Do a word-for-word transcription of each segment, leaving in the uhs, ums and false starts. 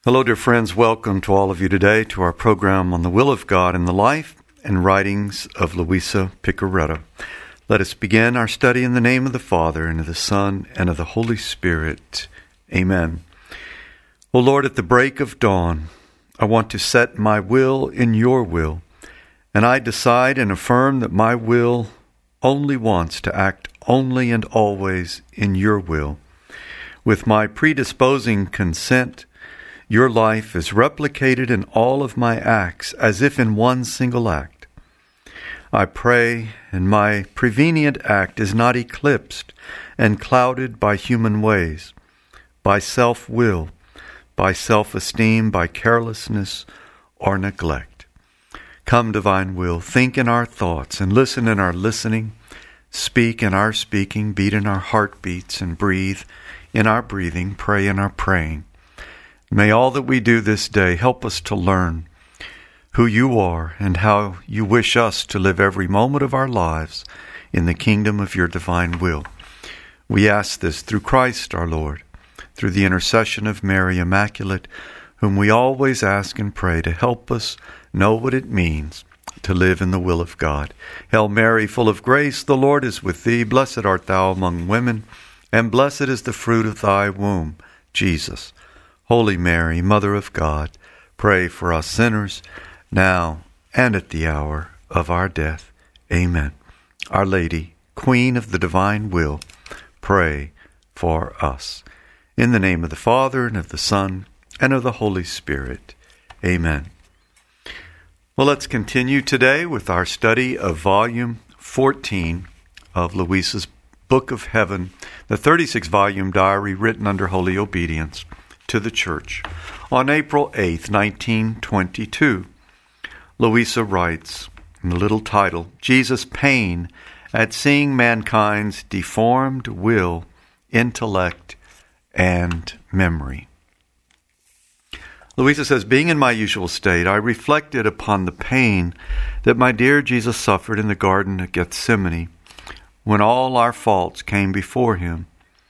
Hello, dear friends. Welcome to all of you today to our program on the will of God in the life and writings of Luisa Piccarreta. Let us begin our study in the name of the Father, and of the Son, and of the Holy Spirit. Amen. O Lord, at the break of dawn, I want to set my will in your will, and I decide and affirm that my will only wants to act only and always in your will. With my predisposing consent, your life is replicated in all of my acts as if in one single act. I pray, and my prevenient act is not eclipsed and clouded by human ways, by self-will, by self-esteem, by carelessness or neglect. Come, divine will, think in our thoughts and listen in our listening, speak in our speaking, beat in our heartbeats, and breathe in our breathing, pray in our praying. May all that we do this day help us to learn who you are and how you wish us to live every moment of our lives in the kingdom of your divine will. We ask this through Christ our Lord, through the intercession of Mary Immaculate, whom we always ask and pray to help us know what it means to live in the will of God. Hail Mary, full of grace, the Lord is with thee. Blessed art thou among women, and blessed is the fruit of thy womb, Jesus. Holy Mary, Mother of God, pray for us sinners, now and at the hour of our death. Amen. Our Lady, Queen of the divine will, pray for us. In the name of the Father, and of the Son, and of the Holy Spirit. Amen. Well, let's continue today with our study of Volume fourteen of Luisa's Book of Heaven, the thirty-six volume diary written under holy obedience to the Church. On April eighth, nineteen twenty-two, Luisa writes in the little title, Jesus' pain at seeing mankind's deformed will, intellect, and memory. Luisa says, being in my usual state, I reflected upon the pain that my dear Jesus suffered in the Garden of Gethsemane when all our faults came before him.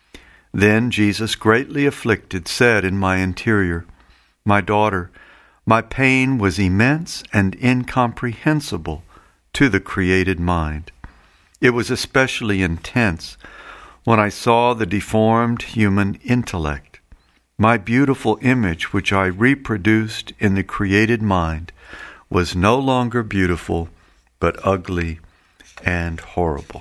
Then Jesus, greatly afflicted, said in my interior, my daughter, my pain was immense and incomprehensible to the created mind. It was especially intense when I saw the deformed human intellect. My beautiful image, which I reproduced in the created mind, was no longer beautiful, but ugly and horrible.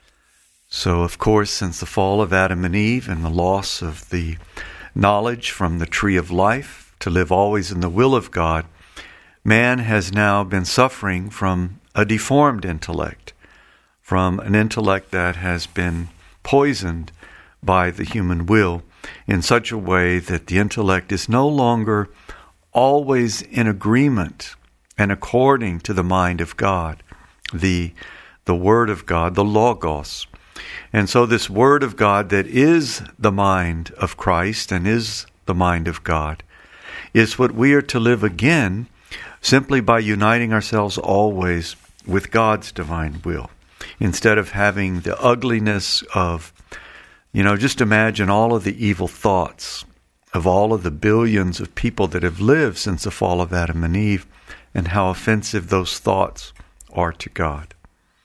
So, of course, since the fall of Adam and Eve and the loss of the knowledge from the tree of life to live always in the will of God, man has now been suffering from a deformed intellect, from an intellect that has been poisoned by the human will in such a way that the intellect is no longer always in agreement and according to the mind of God, the, the Word of God, the Logos. And so this Word of God that is the mind of Christ and is the mind of God is what we are to live again simply by uniting ourselves always with God's divine will. Instead of having the ugliness of, you know, just imagine all of the evil thoughts of all of the billions of people that have lived since the fall of Adam and Eve and how offensive those thoughts are to God.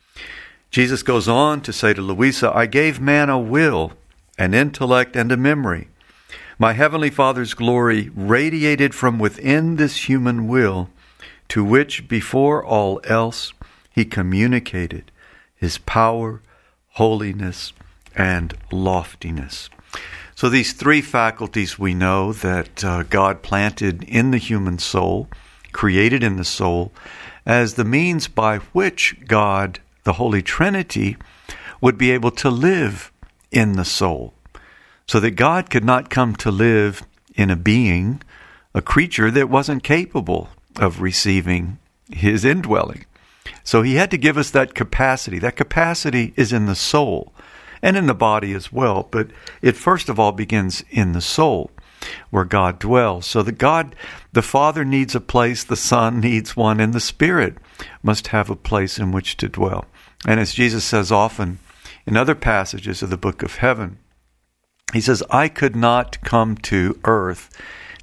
Jesus goes on to say to Luisa, I gave man a will, an intellect, and a memory. My heavenly Father's glory radiated from within this human will, to which before all else he communicated his power, holiness, and loftiness. So these three faculties we know that uh, God planted in the human soul, created in the soul, as the means by which God, the Holy Trinity, would be able to live in the soul. So that God could not come to live in a being, a creature that wasn't capable of receiving his indwelling. So he had to give us that capacity. That capacity is in the soul and in the body as well. But it first of all begins in the soul where God dwells. So that God, the Father needs a place, the Son needs one, and the Spirit must have a place in which to dwell. And as Jesus says often in other passages of the Book of Heaven, he says, I could not come to earth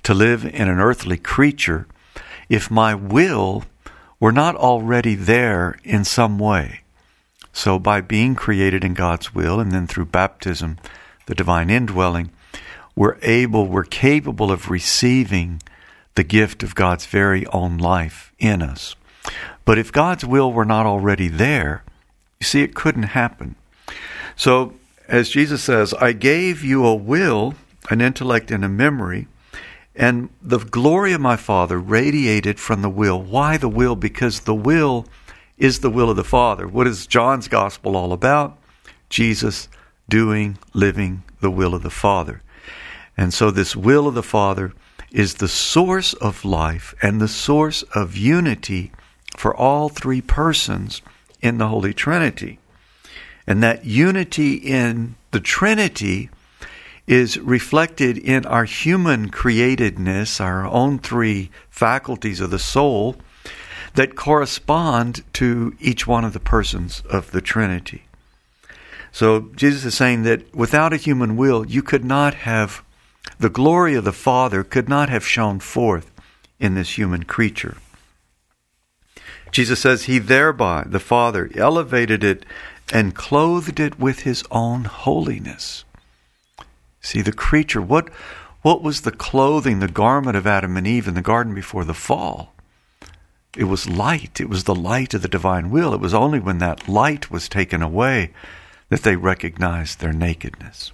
to live in an earthly creature if my will were not already there in some way. So by being created in God's will, and then through baptism, the divine indwelling, we're able, we're capable of receiving the gift of God's very own life in us. But if God's will were not already there, you see, it couldn't happen. So, as Jesus says, I gave you a will, an intellect, and a memory, and the glory of my Father radiated from the will. Why the will? Because the will is the will of the Father. What is John's gospel all about? Jesus doing, living the will of the Father. And so this will of the Father is the source of life and the source of unity for all three persons in the Holy Trinity. And that unity in the Trinity is reflected in our human createdness, our own three faculties of the soul, that correspond to each one of the persons of the Trinity. So Jesus is saying that without a human will, you could not have, the glory of the Father could not have shone forth in this human creature. Jesus says he thereby, the Father, elevated it and clothed it with his own holiness. See, the creature, what, what was the clothing, the garment of Adam and Eve in the garden before the fall? It was light. It was the light of the divine will. It was only when that light was taken away that they recognized their nakedness.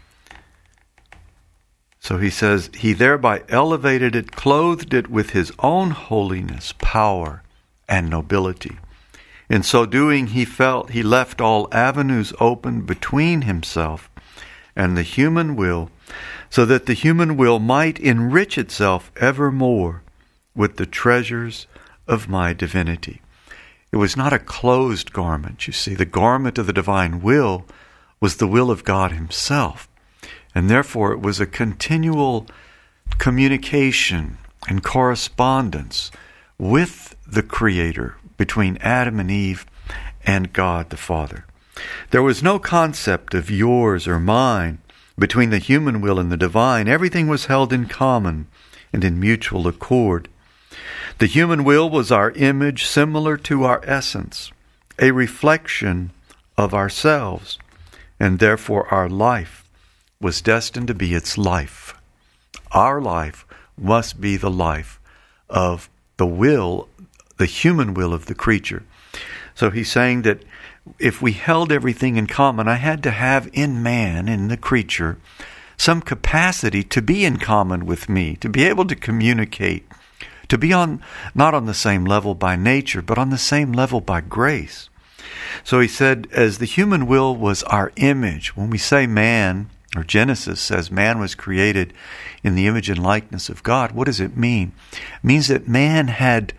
So he says, he thereby elevated it, clothed it with his own holiness, power, and nobility. In so doing, he felt he left all avenues open between himself and the human will, so that the human will might enrich itself evermore with the treasures of my divinity. It was not a closed garment, you see. The garment of the divine will was the will of God himself. And therefore it was a continual communication and correspondence with the Creator between Adam and Eve and God the Father. There was no concept of yours or mine between the human will and the divine. Everything was held in common and in mutual accord. The human will was our image, similar to our essence, a reflection of ourselves, and therefore our life was destined to be its life. Our life must be the life of the will, the human will of the creature. So he's saying that if we held everything in common, I had to have in man, in the creature, some capacity to be in common with me, to be able to communicate, to be on not on the same level by nature, but on the same level by grace. So he said, as the human will was our image, when we say man, or Genesis says man was created in the image and likeness of God, what does it mean? It means that man had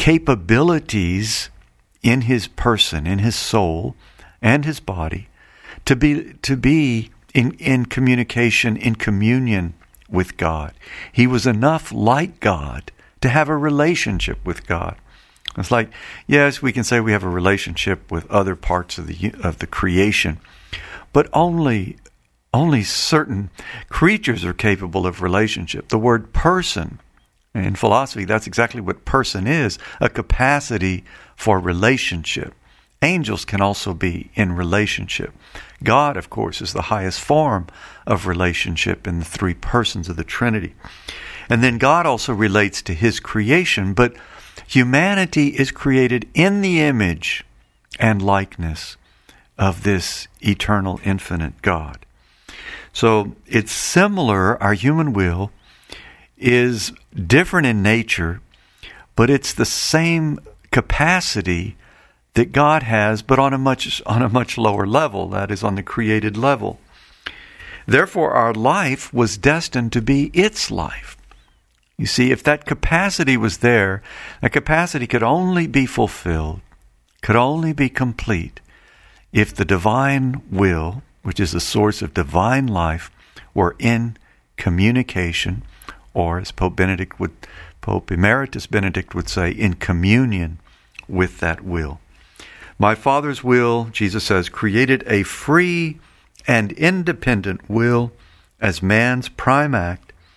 capabilities in his person, in his soul, and his body, to be to be in, in communication, in communion with God. He was enough like God to have a relationship with God. It's like, yes, we can say we have a relationship with other parts of the of the creation, but only only certain creatures are capable of relationship. The word person, in philosophy, that's exactly what person is, a capacity for relationship. Angels can also be in relationship. God, of course, is the highest form of relationship in the three persons of the Trinity. And then God also relates to his creation, but humanity is created in the image and likeness of this eternal, infinite God. So it's similar, our human will is different in nature, but it's the same capacity that God has, but on a much on a much lower level, that is on the created level. Therefore, our life was destined to be its life. You see, if that capacity was there, that capacity could only be fulfilled, could only be complete, if the divine will, which is the source of divine life, were in communication, or as Pope Benedict would, Pope Emeritus Benedict would say, in communion with that will. My Father's will, Jesus says, created a free and independent will as man's prime act,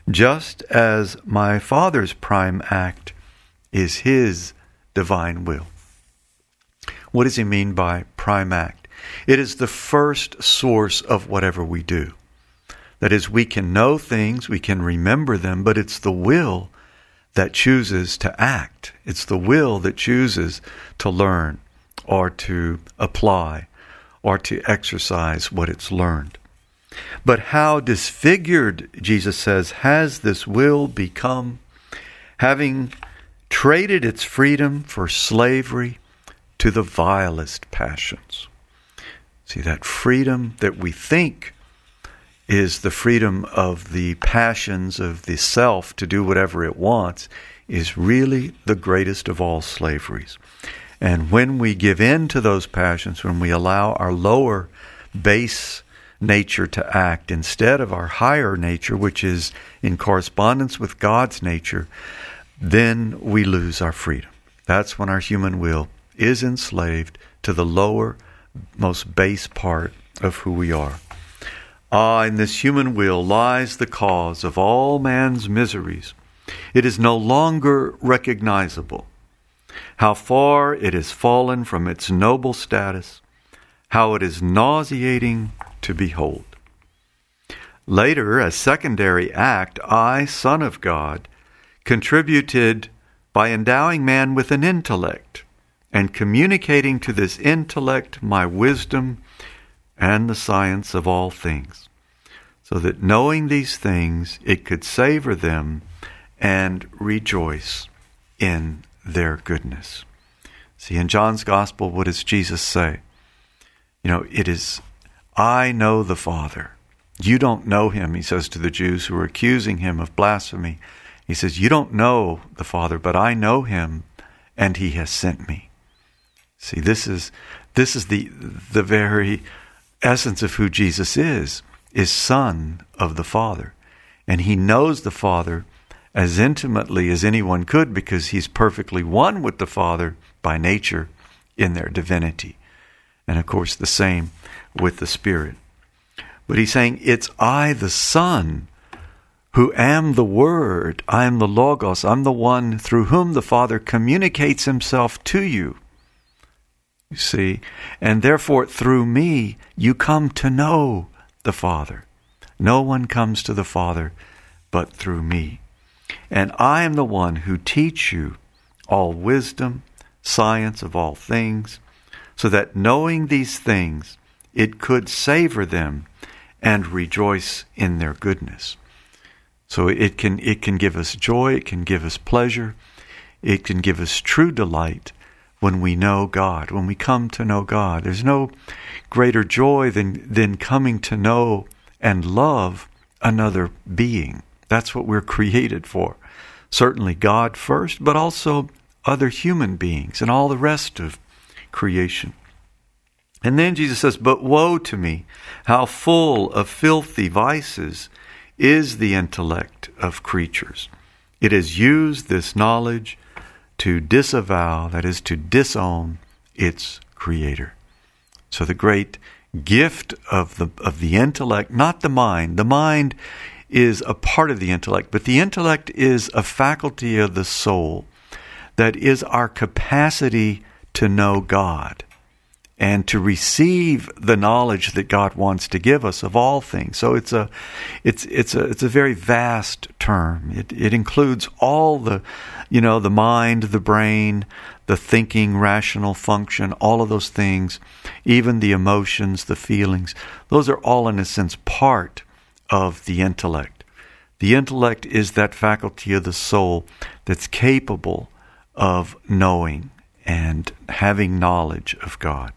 just as my Father's prime act is his divine will. What does he mean by prime act? It is the first source of whatever we do. That is, we can know things, we can remember them, but it's the will that chooses to act. It's the will that chooses to learn or to apply or to exercise what it's learned. But how disfigured, Jesus says, has this will become, having traded its freedom for slavery to the vilest passions. See, that freedom that we think is the freedom of the passions of the self to do whatever it wants is really the greatest of all slaveries. And when we give in to those passions, when we allow our lower base nature to act instead of our higher nature, which is in correspondence with God's nature, then we lose our freedom. That's when our human will is enslaved to the lower, most base part of who we are. Ah, in this human will lies the cause of all man's miseries. It is no longer recognizable. How far it has fallen from its noble status, how it is nauseating to behold. Later, as secondary act, I, Son of God, contributed by endowing man with an intellect and communicating to this intellect my wisdom and the science of all things, so that knowing these things, it could savor them and rejoice in their goodness. See, in John's Gospel, what does Jesus say? You know, it is, I know the Father. You don't know him, he says to the Jews who are accusing him of blasphemy. He says, you don't know the Father, but I know him, and he has sent me. See, this is this is the the very essence of who Jesus is, is Son of the Father. And he knows the Father as intimately as anyone could because he's perfectly one with the Father by nature in their divinity. And of course the same with the Spirit. But he's saying, it's I, the Son, who am the Word. I am the Logos. I'm the one through whom the Father communicates himself to you. You see, and therefore through me you come to know the Father. No one comes to the Father but through me. And I am the one who teach you all wisdom, science of all things, so that knowing these things, it could savor them and rejoice in their goodness. So it can it can give us joy, it can give us pleasure, it can give us true delight when we know God, when we come to know God. There's no greater joy than, than coming to know and love another being. That's what we're created for. Certainly God first, but also other human beings and all the rest of creation. And then Jesus says, but woe to me, how full of filthy vices is the intellect of creatures. It has used this knowledge to disavow, that is, to disown its Creator. So the great gift of the of the intellect, not the mind. The mind is a part of the intellect, but the intellect is a faculty of the soul that is our capacity to know God and to receive the knowledge that God wants to give us of all things. So it's a it's it's a it's a very vast term. It it includes all the, you know, the mind, the brain, the thinking, rational function, all of those things, even the emotions, the feelings. Those are all, in a sense, part of the intellect. The intellect is that faculty of the soul that's capable of knowing and having knowledge of God.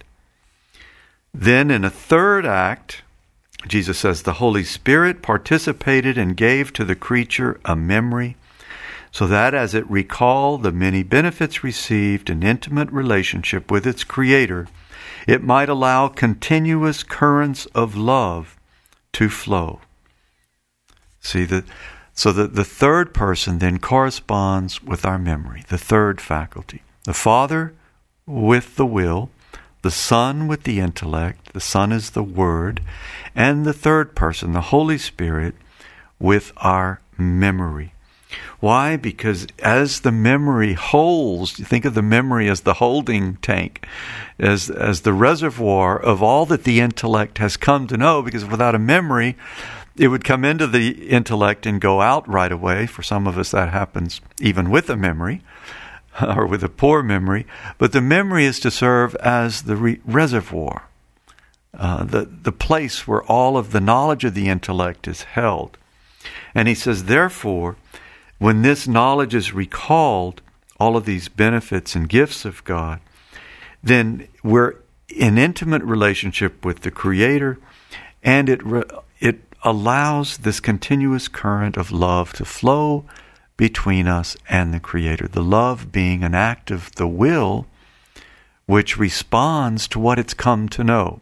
Then in a third act, Jesus says the Holy Spirit participated and gave to the creature a memory, so that as it recalled the many benefits received in intimate relationship with its Creator, it might allow continuous currents of love to flow. See, that, so that the third person then corresponds with our memory, the third faculty. The Father with the will, the Son with the intellect, the Son is the Word, and the third person, the Holy Spirit, with our memory. Why? Because as the memory holds, you think of the memory as the holding tank, as as the reservoir of all that the intellect has come to know, because without a memory, it would come into the intellect and go out right away. For some of us, that happens even with a memory, or with a poor memory. But the memory is to serve as the re- reservoir, uh, the, the place where all of the knowledge of the intellect is held. And he says, therefore, when this knowledge is recalled, all of these benefits and gifts of God, then we're in intimate relationship with the Creator, and it re- it allows this continuous current of love to flow between us and the Creator. The love being an act of the will which responds to what it's come to know.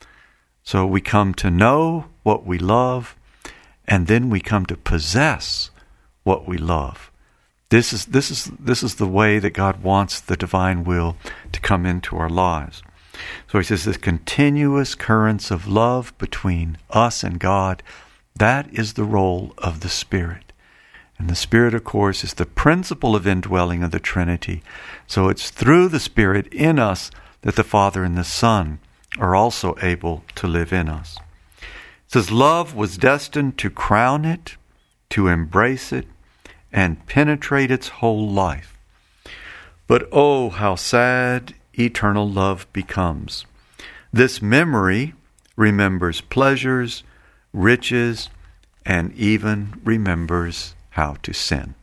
So we come to know what we love, and then we come to possess what we love. This is this is this is the way that God wants the divine will to come into our lives. So he says this continuous currents of love between us and God, that is the role of the Spirit. And the Spirit, of course, is the principle of indwelling of the Trinity. So it's through the Spirit in us that the Father and the Son are also able to live in us. It says love was destined to crown it, to embrace it, and penetrate its whole life. But oh, how sad eternal love becomes. This memory remembers pleasures, riches, and even remembers how to sin.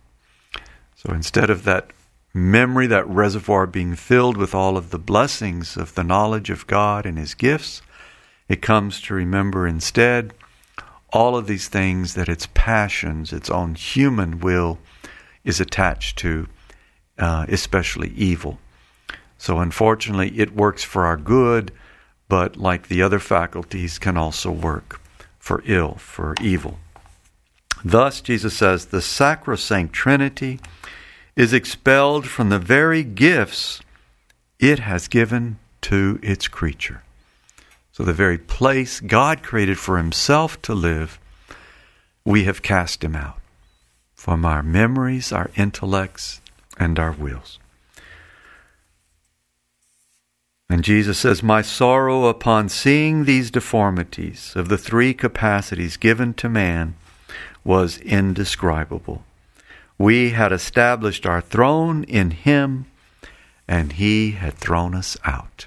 So instead of that memory, that reservoir being filled with all of the blessings of the knowledge of God and His gifts, it comes to remember instead all of these things that its passions, its own human will is attached to, uh, especially evil. So unfortunately, it works for our good, but like the other faculties, can also work for ill, for evil. Thus, Jesus says, the sacrosanct Trinity is expelled from the very gifts it has given to its creature. So the very place God created for Himself to live, we have cast Him out from our memories, our intellects, and our wills. And Jesus says, my sorrow upon seeing these deformities of the three capacities given to man was indescribable. We had established our throne in Him, and He had thrown us out.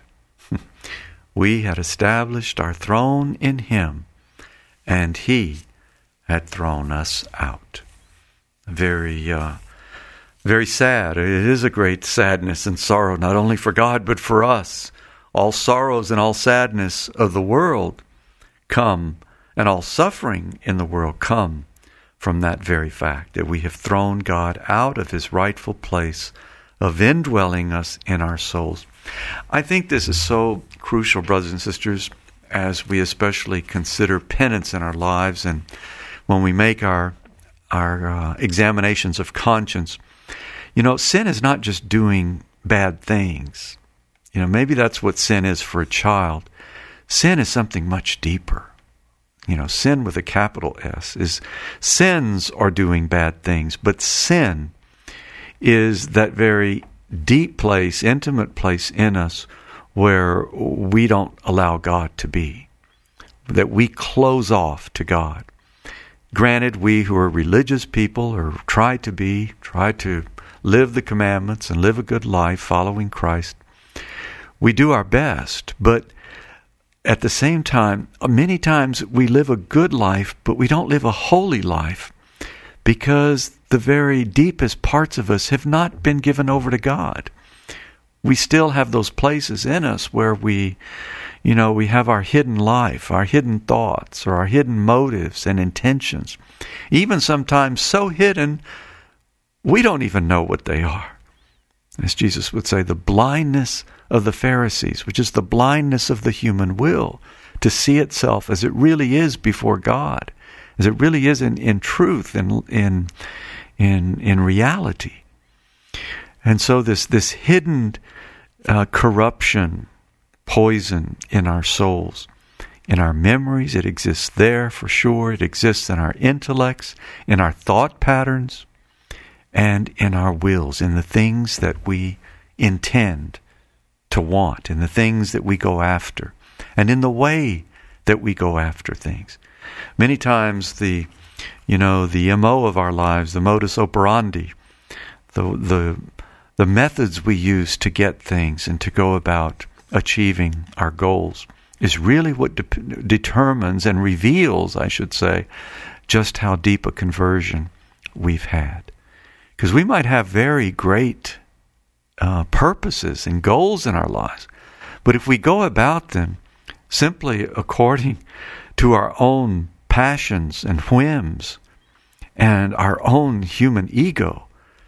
We had established our throne in Him, and He had thrown us out. Very, uh, very sad. It is a great sadness and sorrow, not only for God, but for us. All sorrows and all sadness of the world come, and all suffering in the world come from that very fact, that we have thrown God out of His rightful place of indwelling us in our souls. I think this is so crucial, brothers and sisters, as we especially consider penance in our lives, and when we make our our uh, examinations of conscience. You know, sin is not just doing bad things. You know, maybe that's what sin is for a child. Sin is something much deeper. You know, sin with a capital S is sins are doing bad things, but sin is that very deep place, intimate place in us where we don't allow God to be, that we close off to God. Granted, we who are religious people or try to be, try to live the commandments and live a good life following Christ, we do our best, but at the same time, many times we live a good life, but we don't live a holy life because the very deepest parts of us have not been given over to God. We still have those places in us where we, you know, we have our hidden life, our hidden thoughts, or our hidden motives and intentions. Even sometimes so hidden, we don't even know what they are. As Jesus would say, the blindness of the Pharisees, which is the blindness of the human will to see itself as it really is before God, as it really is in, in truth, in in in in reality. And so this this hidden uh, corruption, poison in our souls, in our memories. It exists there for sure. It exists in our intellects, in our thought patterns, and in our wills, in the things that we intend to want, in the things that we go after, and in the way that we go after things. Many times the, you know, the M O of our lives, the modus operandi, the the the methods we use to get things and to go about achieving our goals is really what de- determines and reveals, I should say, just how deep a conversion we've had. Because we might have very great uh, purposes and goals in our lives, but if we go about them simply according to our own passions and whims and our own human ego,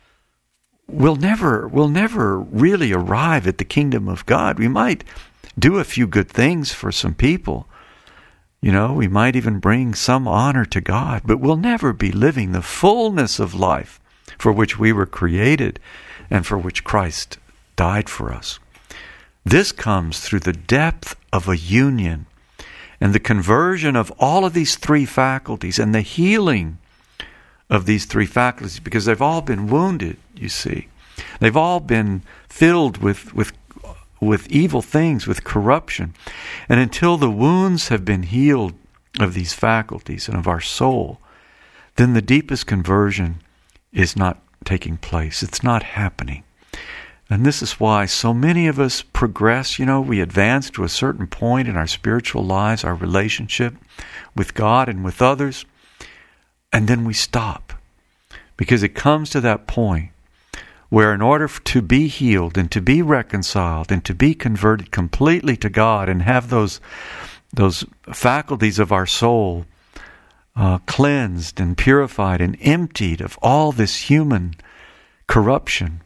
we'll never, we'll never really arrive at the kingdom of God. We might do a few good things for some people. You know, we might even bring some honor to God, but we'll never be living the fullness of life for which we were created and for which Christ died for us. This comes through the depth of a union and the conversion of all of these three faculties and the healing of these three faculties, because they've all been wounded, you see. They've all been filled with, with, with evil things, with corruption. And until the wounds have been healed of these faculties and of our soul, then the deepest conversion is not taking place. It's not happening. And this is why so many of us progress. You know, we advance to a certain point in our spiritual lives, our relationship with God and with others, and then we stop. Because it comes to that point where in order to be healed and to be reconciled and to be converted completely to God and have those, those faculties of our soul uh, cleansed and purified and emptied of all this human corruption,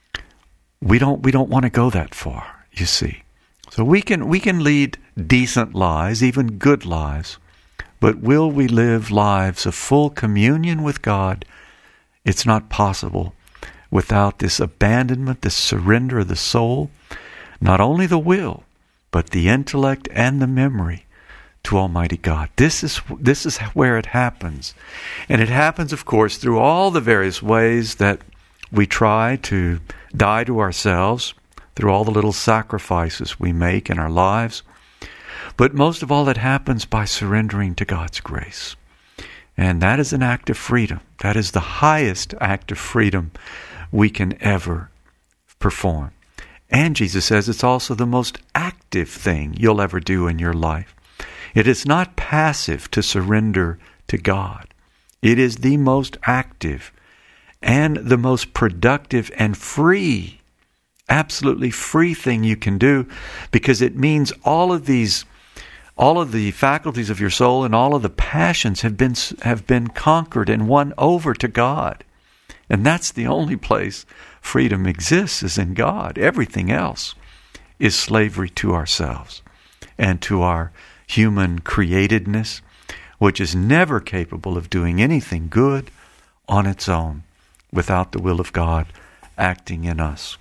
We don't we don't want to go that far, you see. So we can we can lead decent lives, even good lives, but will we live lives of full communion with God? It's not possible without this abandonment, this surrender of the soul, not only the will, but the intellect and the memory to Almighty God. This is this is where it happens. And it happens, of course, through all the various ways that we try to die to ourselves, through all the little sacrifices we make in our lives. But most of all, it happens by surrendering to God's grace. And that is an act of freedom. That is the highest act of freedom we can ever perform. And Jesus says it's also the most active thing you'll ever do in your life. It is not passive to surrender to God. It is the most active and the most productive and free, absolutely free thing you can do, because it means all of these, all of the faculties of your soul and all of the passions have been have been conquered and won over to God. And that's the only place freedom exists, is in God. Everything else is slavery to ourselves and to our human createdness, which is never capable of doing anything good on its own, without the will of God acting in us.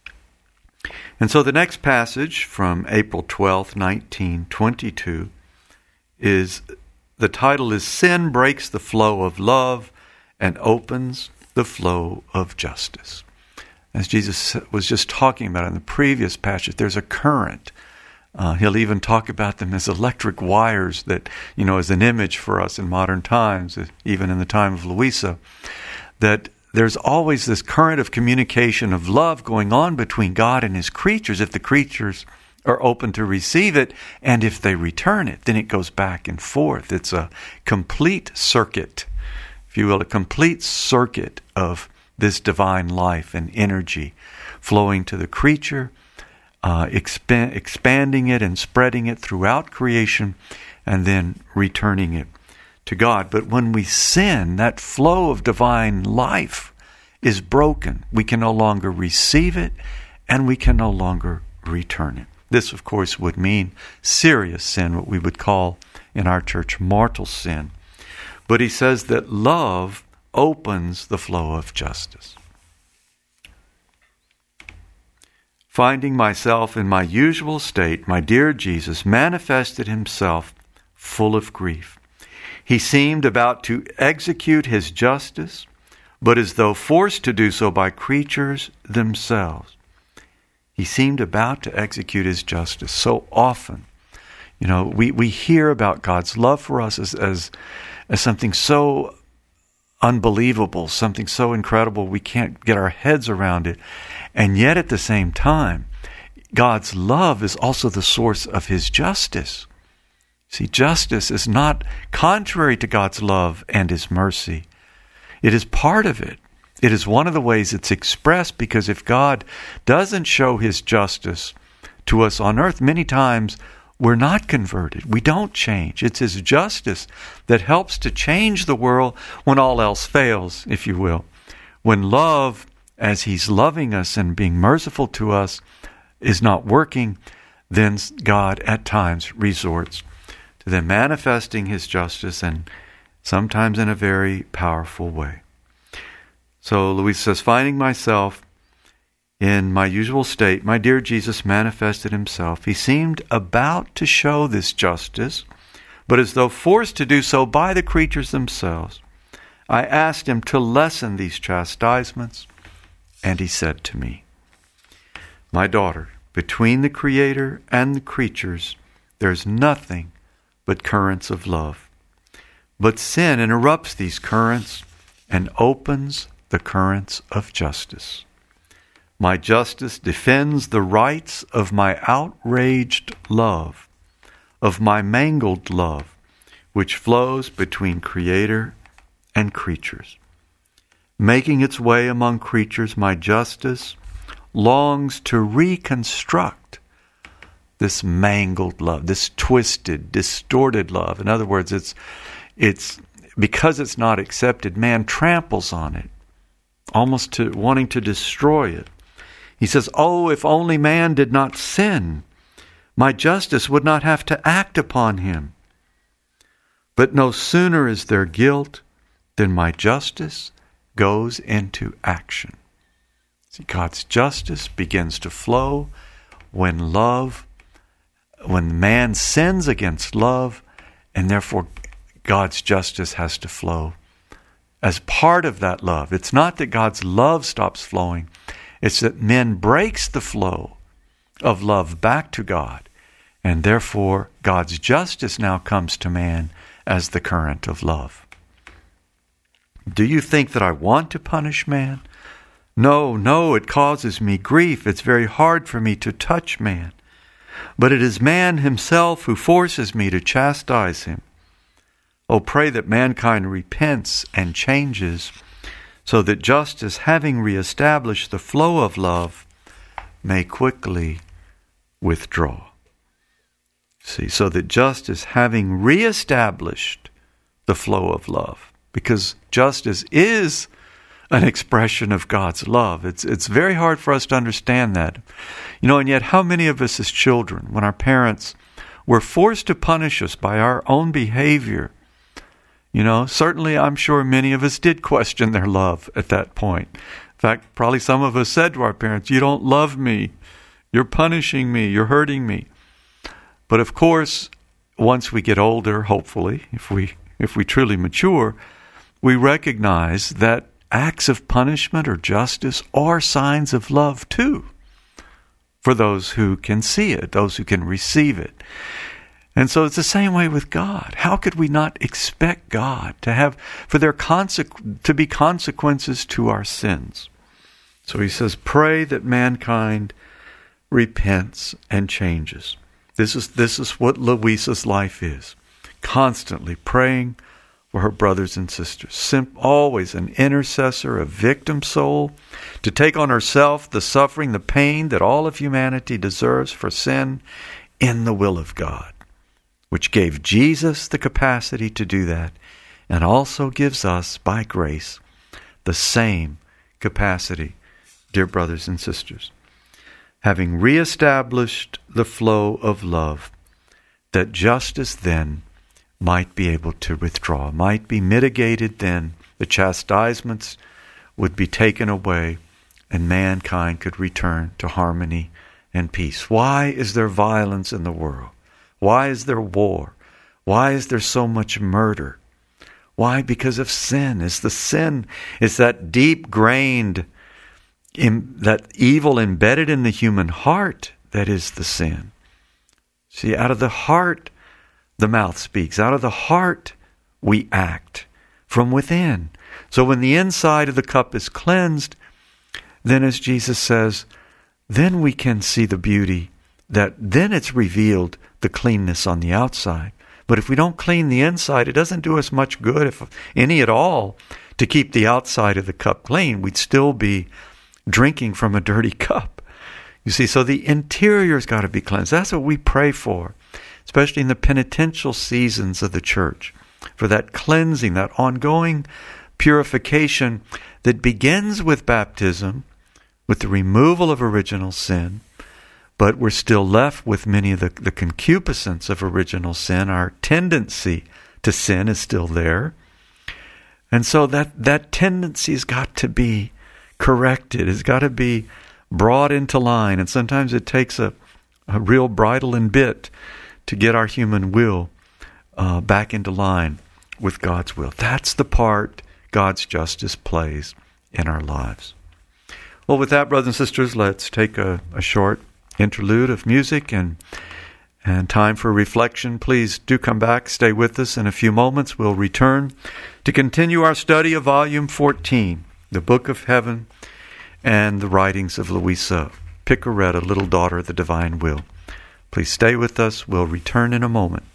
And so the next passage from April twelfth, nineteen twenty-two, is, the title is Sin Breaks the Flow of Love and Opens the Flow of Justice. As Jesus was just talking about in the previous passage, there's a current. Uh, he'll even talk about them as electric wires that, you know, as an image for us in modern times, even in the time of Louisa, that there's always this current of communication of love going on between God and His creatures. If the creatures are open to receive it, and if they return it, then it goes back and forth. It's a complete circuit, if you will, a complete circuit of this divine life and energy flowing to the creature, uh, exp- expanding it and spreading it throughout creation, and then returning it to God. But when we sin, that flow of divine life is broken. We can no longer receive it, and we can no longer return it. This, of course, would mean serious sin, what we would call in our church mortal sin. But he says that love opens the flow of justice. Finding myself in my usual state, my dear Jesus manifested Himself full of grief. He seemed about to execute his justice, but as though forced to do so by creatures themselves. He seemed about to execute his justice. So often, you know, we, we hear about God's love for us as, as, as something so unbelievable, something so incredible we can't get our heads around it. And yet at the same time, God's love is also the source of his justice. See, justice is not contrary to God's love and his mercy. It is part of it. It is one of the ways it's expressed, because if God doesn't show his justice to us on earth, many times we're not converted. We don't change. It's his justice that helps to change the world when all else fails, if you will. When love, as he's loving us and being merciful to us, is not working, then God at times resorts to then manifesting his justice, and sometimes in a very powerful way. So Louisa says, finding myself in my usual state, my dear Jesus manifested himself. He seemed about to show this justice, but as though forced to do so by the creatures themselves. I asked him to lessen these chastisements, and he said to me, my daughter, between the Creator and the creatures, there's nothing but currents of love. But sin interrupts these currents and opens the currents of justice. My justice defends the rights of my outraged love, of my mangled love, which flows between Creator and creatures. Making its way among creatures, my justice longs to reconstruct this mangled love, this twisted, distorted love. In other words, it's it's because it's not accepted, man tramples on it, almost to wanting to destroy it. He says, oh, if only man did not sin, my justice would not have to act upon him. But no sooner is there guilt than my justice goes into action. See, God's justice begins to flow when love, when man sins against love, and therefore God's justice has to flow as part of that love. It's not that God's love stops flowing. It's that man breaks the flow of love back to God, and therefore God's justice now comes to man as the current of love. Do you think that I want to punish man? No, no, it causes me grief. It's very hard for me to touch man. But it is man himself who forces me to chastise him. Oh, pray that mankind repents and changes, so that justice, having reestablished the flow of love, may quickly withdraw. See, so that justice, having reestablished the flow of love, because justice is an expression of God's love. It's it's very hard for us to understand that. You know, and yet how many of us as children, when our parents were forced to punish us by our own behavior, you know, certainly I'm sure many of us did question their love at that point. In fact, probably some of us said to our parents, you don't love me, you're punishing me, you're hurting me. But of course, once we get older, hopefully, if we if we truly mature, we recognize that acts of punishment or justice are signs of love too, for those who can see it, those who can receive it. And so it's the same way with God. How could we not expect God to have, for there consequ- to be consequences to our sins? So he says, pray that mankind repents and changes. This is this is what Louisa's life is. Constantly praying for her brothers and sisters. Sim- always an intercessor, a victim soul, to take on herself the suffering, the pain that all of humanity deserves for sin in the will of God, which gave Jesus the capacity to do that, and also gives us, by grace, the same capacity, dear brothers and sisters. Having reestablished the flow of love, that justice then might be able to withdraw, might be mitigated then, the chastisements would be taken away, and mankind could return to harmony and peace. Why is there violence in the world? Why is there war? Why is there so much murder? Why? Because of sin. It's the sin. It's that deep-grained, in, that evil embedded in the human heart that is the sin. See, out of the heart, the mouth speaks. Out of the heart, we act from within. So when the inside of the cup is cleansed, then as Jesus says, then we can see the beauty, that then it's revealed the cleanness on the outside. But if we don't clean the inside, it doesn't do us much good, if any at all, to keep the outside of the cup clean. We'd still be drinking from a dirty cup. You see, so the interior's got to be cleansed. That's what we pray for, especially in the penitential seasons of the church, for that cleansing, that ongoing purification that begins with baptism, with the removal of original sin, but we're still left with many of the, the concupiscence of original sin. Our tendency to sin is still there. And so that, that tendency's got to be corrected. It's got to be brought into line. And sometimes it takes a, a real bridle and bit to get our human will uh, back into line with God's will. That's the part God's justice plays in our lives. Well, with that, brothers and sisters, let's take a, a short interlude of music and and time for reflection. Please do come back, stay with us. In a few moments, we'll return to continue our study of Volume fourteen, the Book of Heaven, and the writings of Louisa Piccarreta, Little Daughter of the Divine Will. Please stay with us. We'll return in a moment.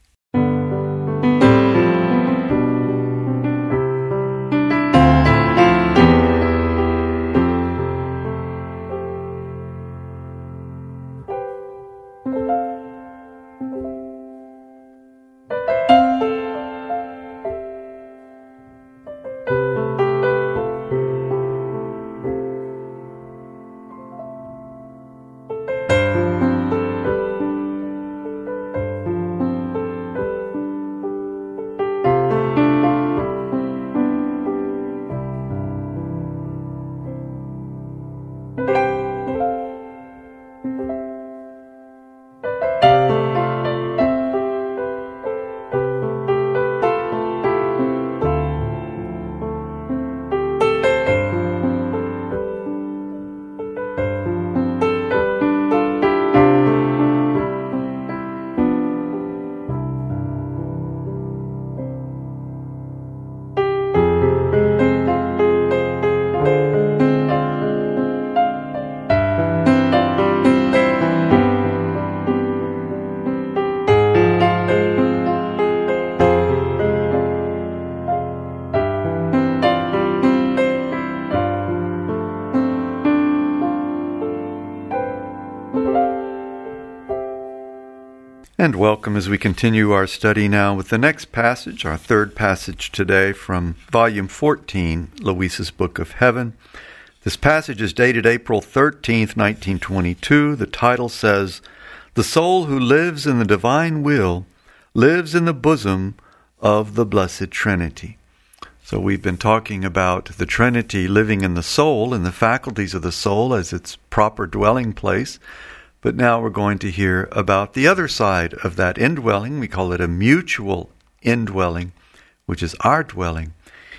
And welcome as we continue our study now with the next passage, our third passage today from Volume fourteen, Louisa's Book of Heaven. This passage is dated April thirteenth, nineteen twenty-two. The title says, "The soul who lives in the divine will lives in the bosom of the Blessed Trinity." So we've been talking about the Trinity living in the soul and the faculties of the soul as its proper dwelling place. But now we're going to hear about the other side of that indwelling. We call it a mutual indwelling, which is our dwelling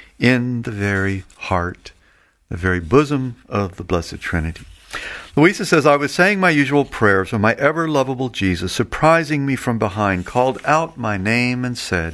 in the very heart, the very bosom of the Blessed Trinity. Louisa says, "I was saying my usual prayers when my ever-lovable Jesus, surprising me from behind, called out my name and said,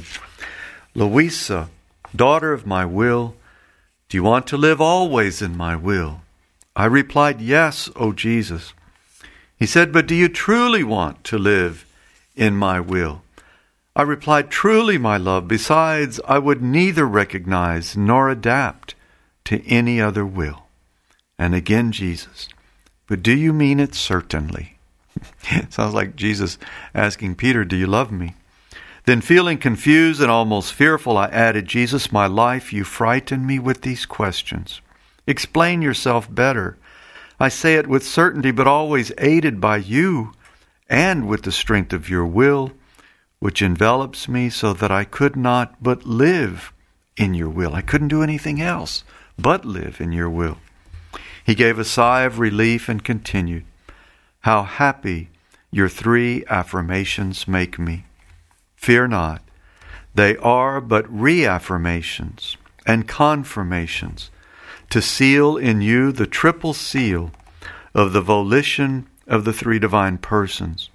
'Louisa, daughter of my will, do you want to live always in my will?' I replied, 'Yes, O Jesus.' He said, 'But do you truly want to live in my will?' I replied, 'Truly, my love. Besides, I would neither recognize nor adapt to any other will.' And again, Jesus, 'But do you mean it certainly?' Sounds like Jesus asking Peter, 'Do you love me?' Then feeling confused and almost fearful, I added, 'Jesus, my life, you frighten me with these questions. Explain yourself better. I say it with certainty, but always aided by you and with the strength of your will, which envelops me so that I could not but live in your will. I couldn't do anything else but live in your will.' He gave a sigh of relief and continued, 'How happy your three affirmations make me. Fear not. They are but reaffirmations and confirmations to seal in you the triple seal of the volition of the three divine persons.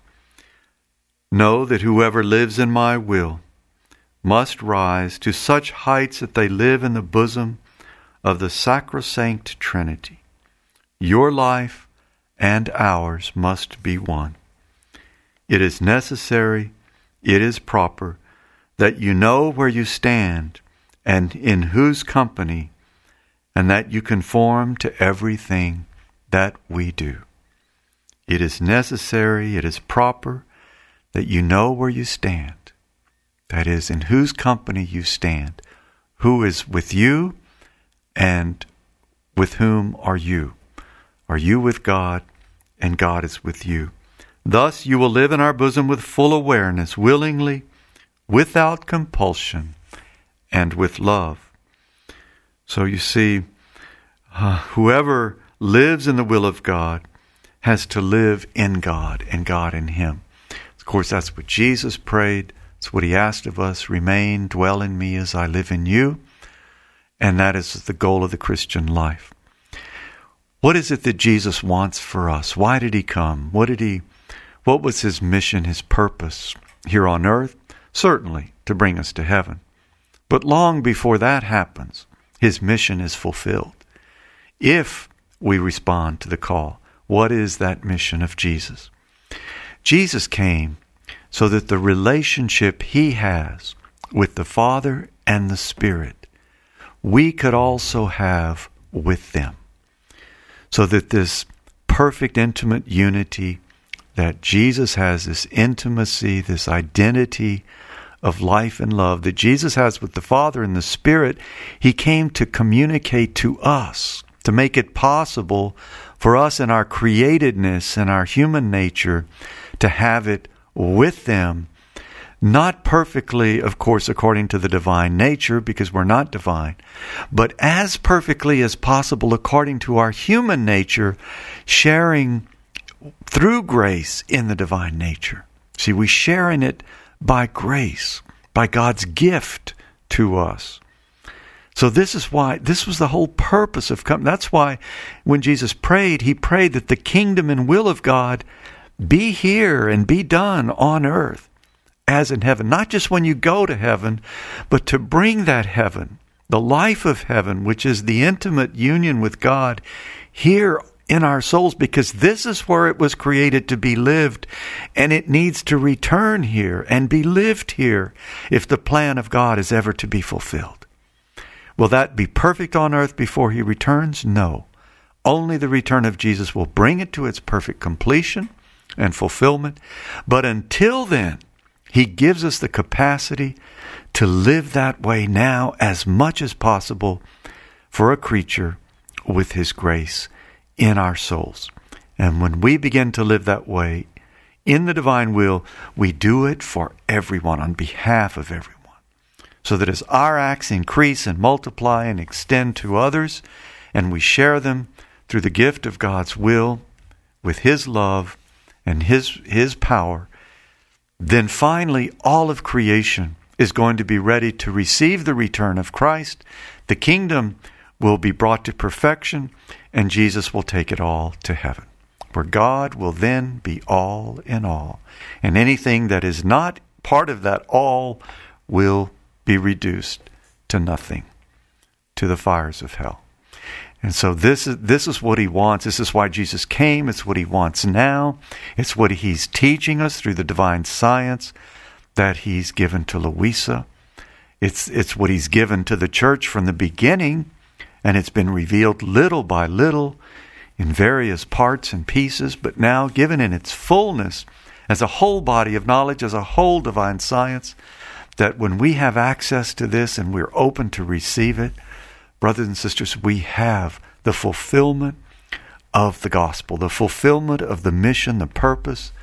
Know that whoever lives in my will must rise to such heights that they live in the bosom of the sacrosanct Trinity. Your life and ours must be one. It is necessary, it is proper, that you know where you stand and in whose company, and that you conform to everything that we do. It is necessary, it is proper, that you know where you stand. That is, in whose company you stand. Who is with you, and with whom are you? Are you with God, and God is with you? Thus you will live in our bosom with full awareness, willingly, without compulsion, and with love. So you see, uh, whoever lives in the will of God has to live in God, and God in him. Of course, that's what Jesus prayed. It's what he asked of us. Remain, dwell in me as I live in you. And that is the goal of the Christian life. What is it that Jesus wants for us? Why did he come? What did he, what was his mission, his purpose here on earth? Certainly to bring us to heaven. But long before that happens, his mission is fulfilled. If we respond to the call, what is that mission of Jesus? Jesus came so that the relationship he has with the Father and the Spirit, we could also have with them. So that this perfect, intimate unity that Jesus has, this intimacy, this identity of life and love that Jesus has with the Father and the Spirit, he came to communicate to us, to make it possible for us in our createdness and our human nature to have it with them, not perfectly, of course, according to the divine nature, because we're not divine, but as perfectly as possible according to our human nature, sharing through grace in the divine nature. See, we share in it by grace, by God's gift to us. So this is why, this was the whole purpose of coming. That's why when Jesus prayed, he prayed that the kingdom and will of God be here and be done on earth as in heaven. Not just when you go to heaven, but to bring that heaven, the life of heaven, which is the intimate union with God, here in our souls, because this is where it was created to be lived, and it needs to return here and be lived here if the plan of God is ever to be fulfilled. Will that be perfect on earth before he returns? No. Only the return of Jesus will bring it to its perfect completion and fulfillment. But until then, he gives us the capacity to live that way now as much as possible for a creature with his grace in our souls. And when we begin to live that way in the divine will, we do it for everyone, on behalf of everyone. So that as our acts increase and multiply and extend to others, and we share them through the gift of God's will, with his love and his, his power, then finally all of creation is going to be ready to receive the return of Christ. The kingdom will be brought to perfection, and Jesus will take it all to heaven, where God will then be all in all. And anything that is not part of that all will be reduced to nothing, to the fires of hell. And so this is this is what he wants. This is why Jesus came. It's what he wants now. It's what he's teaching us through the divine science that he's given to Louisa. It's it's what he's given to the church from the beginning, and it's been revealed little by little in various parts and pieces, but now given in its fullness as a whole body of knowledge, as a whole divine science, that when we have access to this and we're open to receive it, brothers and sisters, we have the fulfillment of the gospel, the fulfillment of the mission, the purpose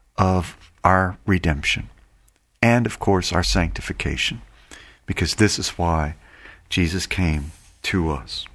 of our redemption, and of course our sanctification, because this is why Jesus came to us.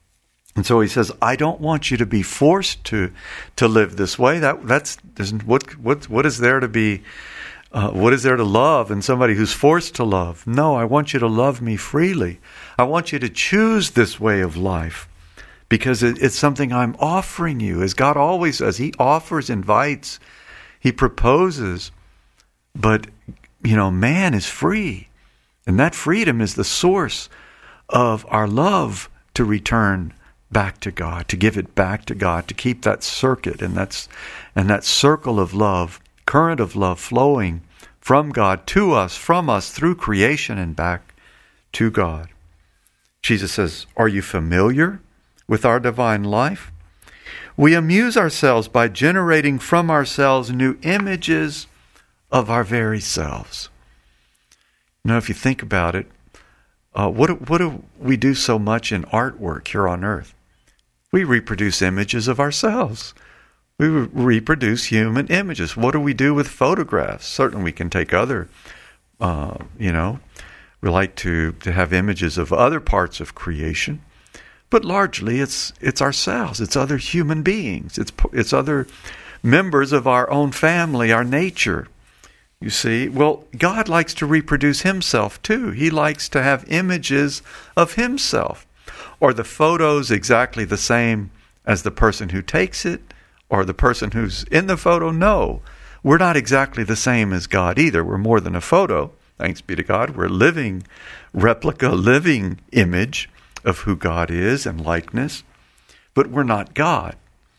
And so he says, I don't want you to be forced to to live this way. That that's what what what is there to be Uh, what is there to love in somebody who's forced to love? No, I want you to love me freely. I want you to choose this way of life because it, it's something I'm offering you, as God always does. He offers, invites, He proposes. But, you know, man is free. And that freedom is the source of our love to return back to God, to give it back to God, to keep that circuit and that's and that circle of love, current of love flowing from God to us, from us, through creation and back to God. Jesus says, are you familiar with our divine life? We amuse ourselves by generating from ourselves new images of our very selves. You know, if you think about it, uh, what, do, what do we do so much in artwork here on earth? We reproduce images of ourselves. We re- reproduce human images. What do we do with photographs? Certainly we can take other, uh, you know, we like to, to have images of other parts of creation. But largely it's it's ourselves. It's other human beings. It's it's other members of our own family, our nature. You see, well, God likes to reproduce Himself too. He likes to have images of Himself. Are the photos exactly the same as the person who takes it or the person who's in the photo? No, we're not exactly the same as God either. We're more than a photo. Thanks be to God. We're a living replica, living image of who God is and likeness. But we're not God.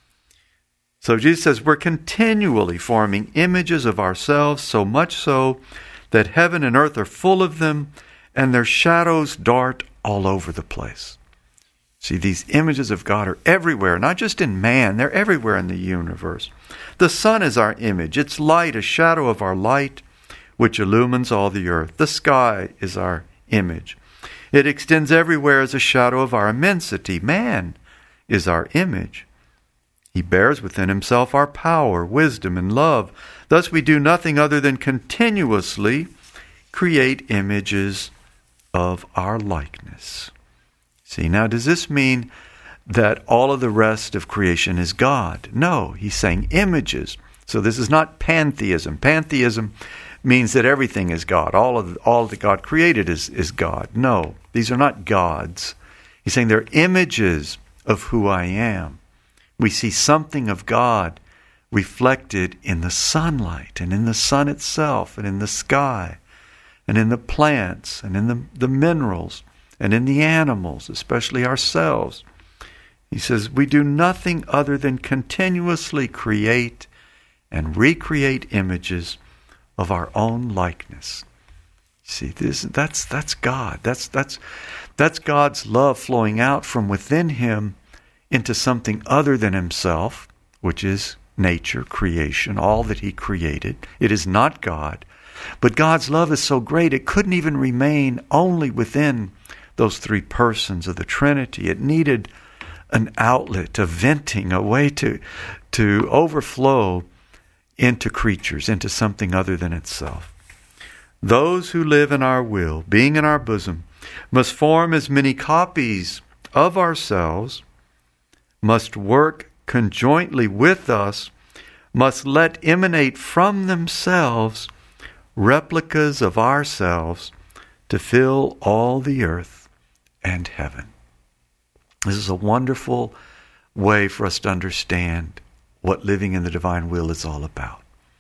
So Jesus says we're continually forming images of ourselves, so much so that heaven and earth are full of them, and their shadows dart all over the place. See, these images of God are everywhere, not just in man, they're everywhere in the universe. The sun is our image, its light, a shadow of our light, which illumines all the earth. The sky is our image. It extends everywhere as a shadow of our immensity. Man is our image. He bears within himself our power, wisdom, and love. Thus we do nothing other than continuously create images of our likeness. See, now does this mean that all of the rest of creation is God? No, he's saying images. So this is not pantheism. Pantheism means that everything is God. All of all that God created is, is God. No, these are not gods. He's saying they're images of who I am. We see something of God reflected in the sunlight and in the sun itself and in the sky and in the plants and in the, the minerals and in the animals, especially ourselves. He says we do nothing other than continuously create and recreate images of our own likeness. See, this that's that's God. That's that's that's God's love flowing out from within him into something other than himself, which is nature, creation, all that he created. It is not God. But God's love is so great, it couldn't even remain only within those three persons of the Trinity. It needed an outlet, a venting, a way to, to overflow into creatures, into something other than itself. Those who live in our will, being in our bosom, must form as many copies of ourselves, must work conjointly with us, must let emanate from themselves replicas of ourselves to fill all the earth and heaven. This is a wonderful way for us to understand what living in the divine will is all about.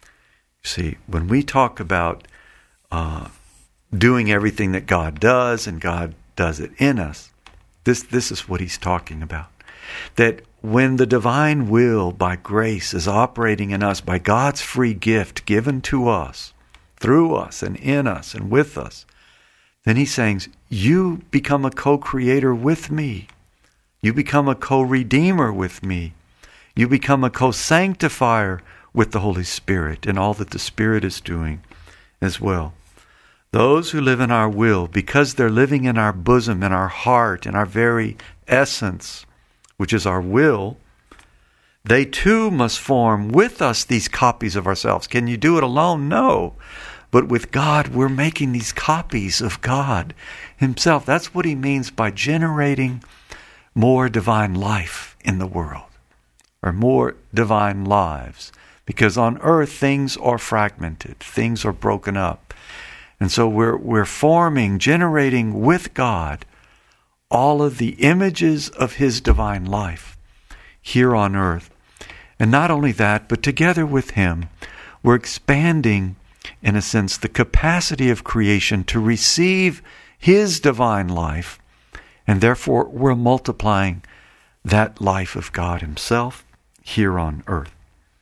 See, when we talk about uh, doing everything that God does and God does it in us, this, this is what he's talking about. That when the divine will by grace is operating in us by God's free gift given to us, through us and in us and with us, then he's saying, you become a co-creator with me. You become a co-redeemer with me. You become a co-sanctifier with the Holy Spirit and all that the Spirit is doing as well. Those who live in our will, because they're living in our bosom, in our heart, in our very essence, which is our will, they too must form with us these copies of ourselves. Can you do it alone? No. But with God, we're making these copies of God himself. That's what he means by generating more divine life in the world, or more divine lives. because on earth things are fragmented, things are broken up. And so we're we're forming, generating with God all of the images of his divine life here on earth. And not only that, but together with him, we're expanding, in a sense, the capacity of creation to receive his divine life, and therefore we're multiplying that life of God himself here on earth.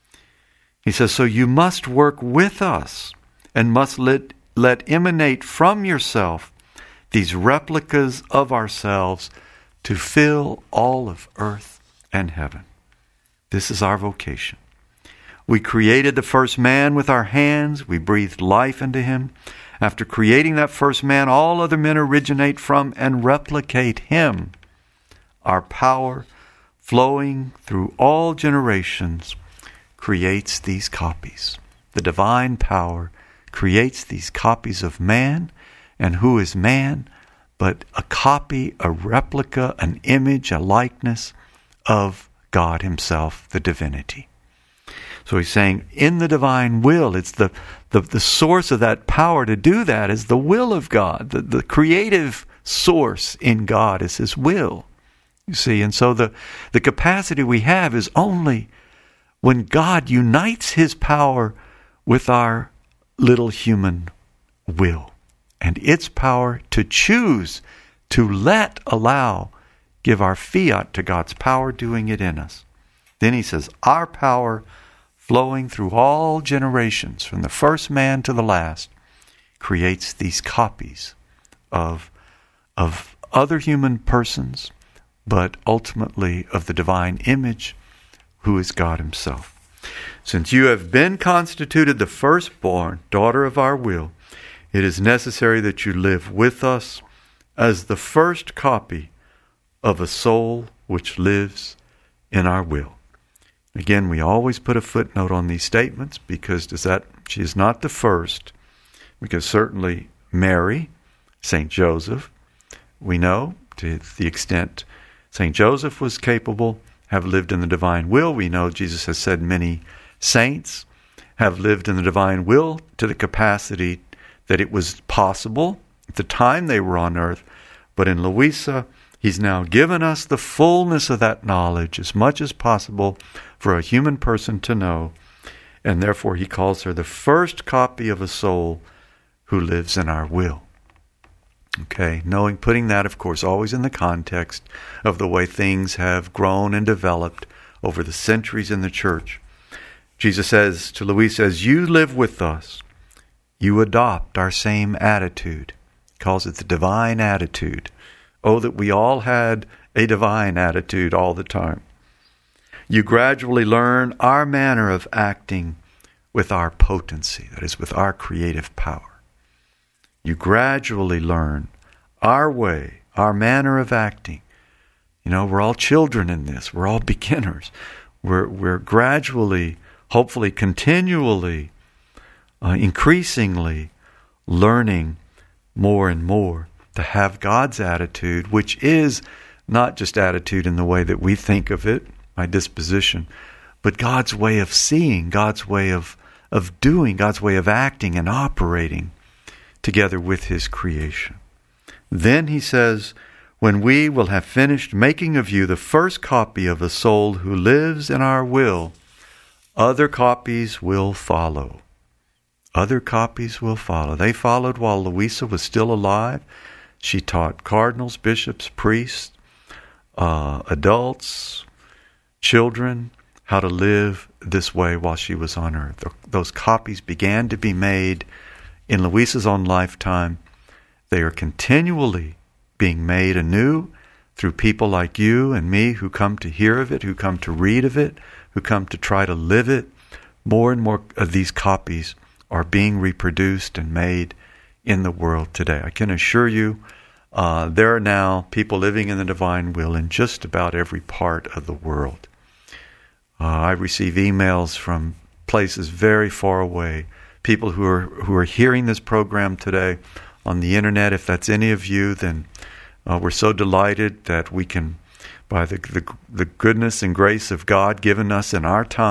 He says, so you must work with us and must let, let emanate from yourself these replicas of ourselves to fill all of earth and heaven. This is our vocation. We created the first man with our hands. We breathed life into him. After creating that first man, all other men originate from and replicate him. Our power, flowing through all generations, creates these copies. The divine power creates these copies of man. And who is man but a copy, a replica, an image, a likeness of God himself, the divinity. So he's saying in the divine will, it's the, the, the source of that power to do that is the will of God. The, the creative source in God is his will. You see, and so the, the capacity we have is only when God unites his power with our little human will and its power to choose, to let, allow, give our fiat to God's power doing it in us. Then he says, our power flowing through all generations, from the first man to the last, creates these copies of, of other human persons, but ultimately of the divine image, who is God himself. Since you have been constituted the firstborn, daughter of our will, it is necessary that you live with us as the first copy of a soul which lives in our will. Again, we always put a footnote on these statements because does that she is not the first, because certainly Mary, Saint Joseph, we know to the extent Saint Joseph was capable, have lived in the divine will. We know Jesus has said many saints have lived in the divine will to the capacity that it was possible at the time they were on earth. But in Louisa, he's now given us the fullness of that knowledge as much as possible for a human person to know. And therefore he calls her the first copy of a soul who lives in our will. Okay, knowing, putting that, of course, always in the context of the way things have grown and developed over the centuries in the church. Jesus says to Louisa, as you live with us, you adopt our same attitude. He calls it the divine attitude. Oh, that we all had a divine attitude all the time. You gradually learn our manner of acting with our potency, that is, with our creative power. You gradually learn our way, our manner of acting. You know, we're all children in this. We're all beginners. We're, we're gradually, hopefully continually, uh, increasingly learning more and more to have God's attitude, which is not just attitude in the way that we think of it, my disposition, but God's way of seeing, God's way of, of doing, God's way of acting and operating together with his creation. Then he says, when we will have finished making of you the first copy of a soul who lives in our will, other copies will follow. Other copies will follow. They followed while Louisa was still alive. She taught cardinals, bishops, priests, uh, adults, children, how to live this way while she was on earth. Those copies began to be made in Louisa's own lifetime. They are continually being made anew through people like you and me who come to hear of it, who come to read of it, who come to try to live it. More and more of these copies are being reproduced and made in the world today. I can assure you uh, there are now people living in the divine will in just about every part of the world. Uh, I receive emails from places very far away, people who are who are hearing this program today on the internet. If that's any of you, then uh, we're so delighted that we can, by the, the the goodness and grace of God given us in our time,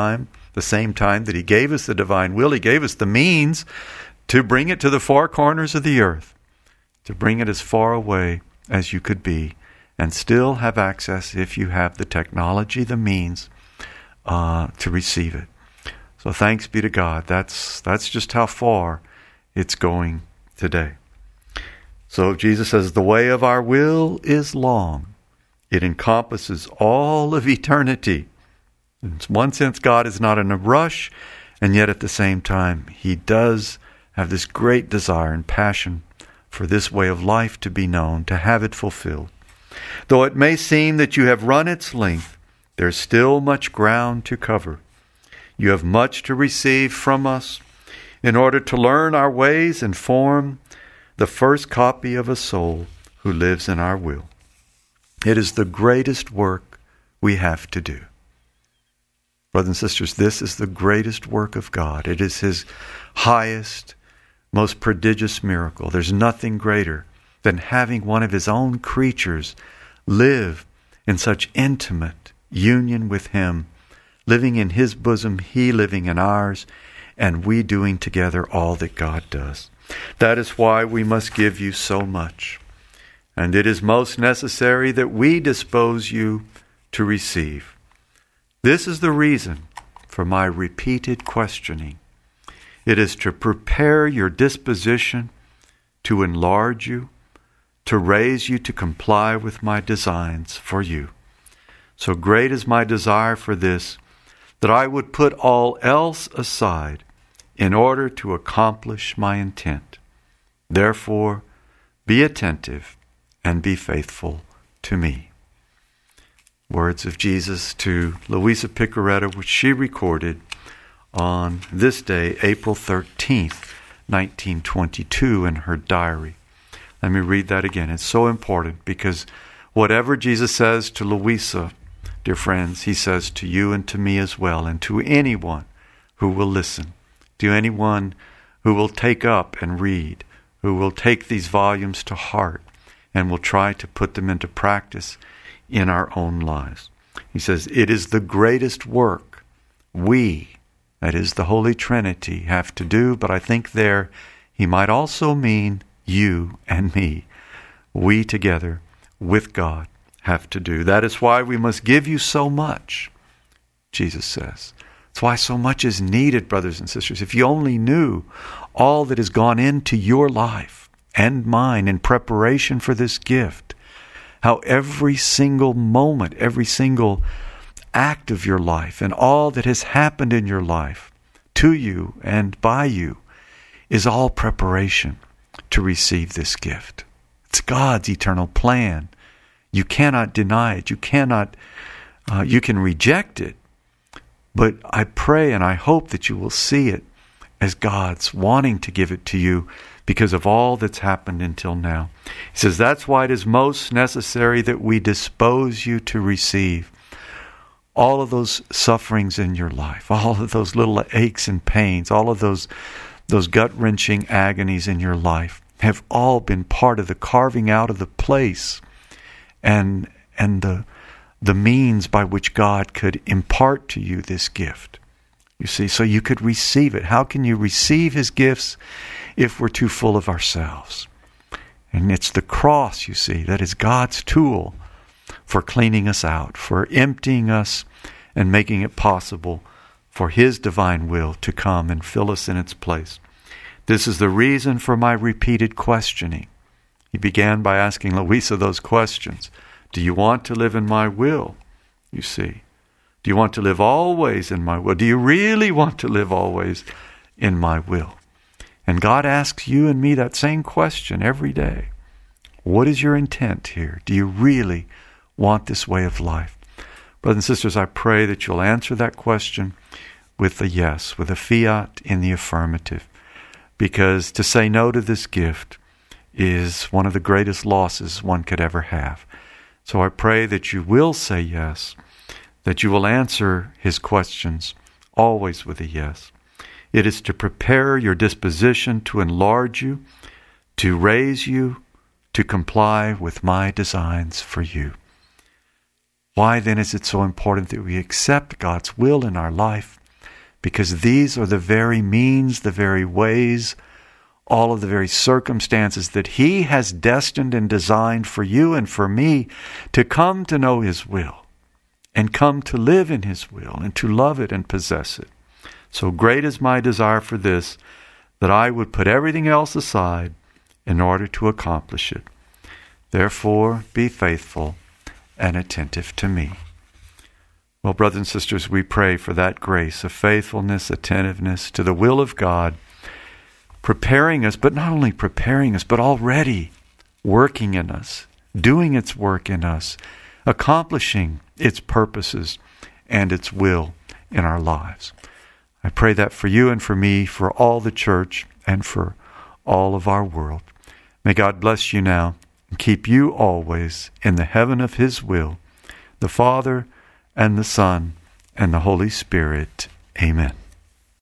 The same time that he gave us the divine will, he gave us the means to bring it to the four corners of the earth, to bring it as far away as you could be, and still have access if you have the technology, the means uh, to receive it. So thanks be to God. That's that's just how far it's going today. So Jesus says, the way of our will is long. It encompasses all of eternity. In one sense, God is not in a rush, and yet at the same time, he does have this great desire and passion for this way of life to be known, to have it fulfilled. Though it may seem that you have run its length, there's still much ground to cover. You have much to receive from us in order to learn our ways and form the first copy of a soul who lives in our will. It is the greatest work we have to do. Brothers and sisters, this is the greatest work of God. It is his highest, most prodigious miracle. There's nothing greater than having one of his own creatures live in such intimate union with him, living in his bosom, he living in ours, and we doing together all that God does. That is why we must give you so much. And it is most necessary that we dispose you to receive. This is the reason for my repeated questioning. It is to prepare your disposition to enlarge you, to raise you to comply with my designs for you. So great is my desire for this, that I would put all else aside in order to accomplish my intent. Therefore, be attentive and be faithful to me. Words of Jesus to Louisa Picaretta, which she recorded on this day, April thirteenth, nineteen twenty-two, in her diary. Let me read that again. It's so important because whatever Jesus says to Louisa, dear friends, he says to you and to me as well, and to anyone who will listen, to anyone who will take up and read, who will take these volumes to heart and will try to put them into practice in our own lives. He says, it is the greatest work we, that is the Holy Trinity, have to do, but I think there he might also mean you and me. We together with God have to do. That is why we must give you so much, Jesus says. That's why so much is needed, brothers and sisters. If you only knew all that has gone into your life and mine in preparation for this gift, how every single moment, every single act of your life and all that has happened in your life to you and by you is all preparation to receive this gift. It's God's eternal plan. You cannot deny it. You cannot, uh, you can reject it. But I pray and I hope that you will see it as God's wanting to give it to you because of all that's happened until now. He says that's why it is most necessary that we dispose you to receive all of those sufferings in your life, all of those little aches and pains, all of those, those gut-wrenching agonies in your life have all been part of the carving out of the place and and the the means by which God could impart to you this gift. You see, so you could receive it. How can you receive his gifts if we're too full of ourselves? And it's the cross, you see, that is God's tool for cleaning us out, for emptying us and making it possible for his divine will to come and fill us in its place. This is the reason for my repeated questioning. He began by asking Louisa those questions. Do you want to live in my will? You see. Do you want to live always in my will? Do you really want to live always in my will? And God asks you and me that same question every day. What is your intent here? Do you really want this way of life? Brothers and sisters, I pray that you'll answer that question with a yes, with a fiat in the affirmative. Because to say no to this gift is one of the greatest losses one could ever have. So I pray that you will say yes, that you will answer his questions always with a yes. It is to prepare your disposition to enlarge you, to raise you, to comply with my designs for you. Why then is it so important that we accept God's will in our life? because these are the very means, the very ways, all of the very circumstances that He has destined and designed for you and for me to come to know His will and come to live in His will and to love it and possess it. So great is my desire for this, that I would put everything else aside in order to accomplish it. Therefore, be faithful and attentive to me. Well, brothers and sisters, we pray for that grace of faithfulness, attentiveness to the will of God, preparing us, but not only preparing us, but already working in us, doing its work in us, accomplishing its purposes and its will in our lives. I pray that for you and for me, for all the church, and for all of our world. May God bless you now and keep you always in the heaven of His will, the Father and the Son and the Holy Spirit. Amen.